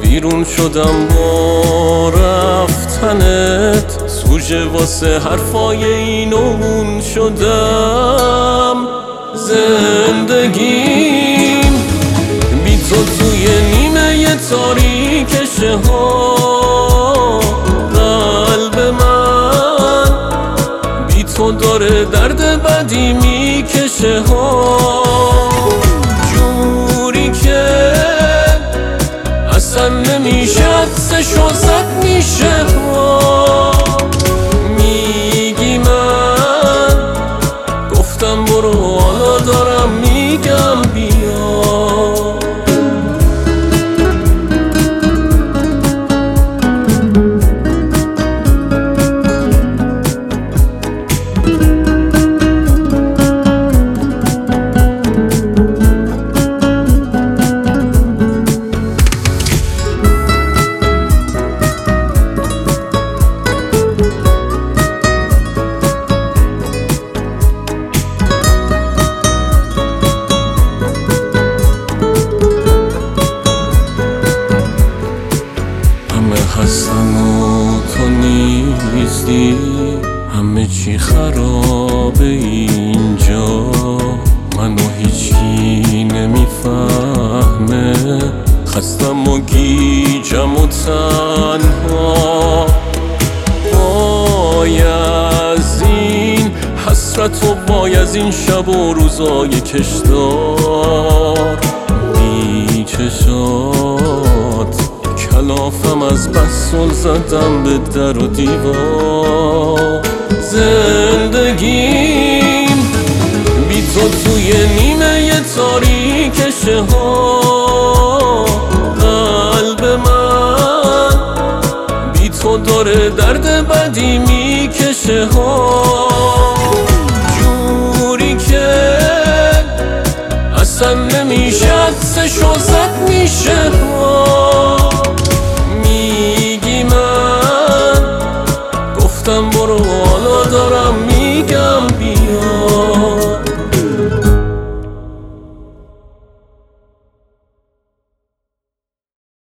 بیرون شدم با رفتنت، سوژه واسه حرفای این و اون شدم. زندگیم بی تو توی نیمه تاریک شهر، قلب من بی تو داره درد بدی میکشه ها، جوری که اصلا نمیشه عکسشو زد میشه ها. میگی من گفتم برو، حالا دارم میگم بیا. هستم و تو نیستی، همه چی خرابه اینجا، منو هیچکی نمیفهمه، خستم و گیجم و تنها. وای از این حسرت و وای از این شب و روزای کشدار، بی چشات کلافم از بس زدم به در و دیوار. زندگیم بی تو توی نیمه تاریک شهر، قلب من بی تو داره درد بدی میکشه ها.